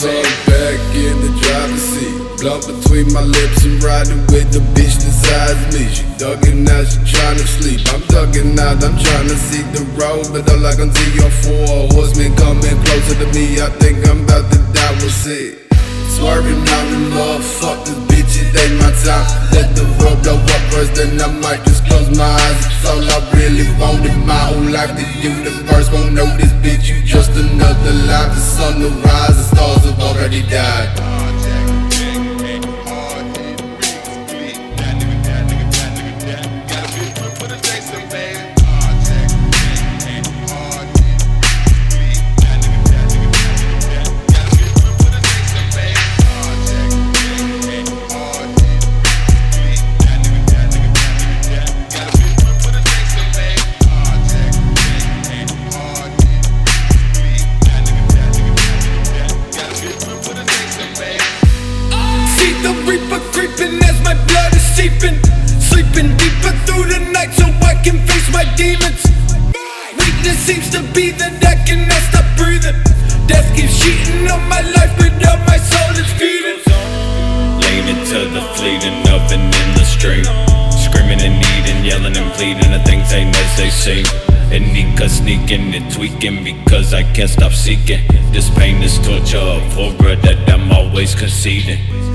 Sun back in the driver's seat, blunt between my lips and riding with the bitch that size me. She ducking out, she tryna sleep. I'm ducking out, I'm tryna see the road, but all I can see are four horsemen coming closer to me. I think I'm about to die with sick. Swerving out in love, fuck this bitch, it ain't my time. Let the world blow up first, then I might just close my eyes. It's all I really wanted my whole life. The universe won't know this bitch, you just another life. The sun will rise, the stars have already died. Sleeping deeper through the night so I can face my demons. Weakness seems to be that I cannot stop breathing. Death keeps cheating on my life, but now my soul is feeding. Leaning to the fleeting of and in the street, screaming and needing, yelling and pleading. The things ain't as they seem. And Nika sneaking and tweaking because I can't stop seeking. This pain is torture of horror that I'm always conceding.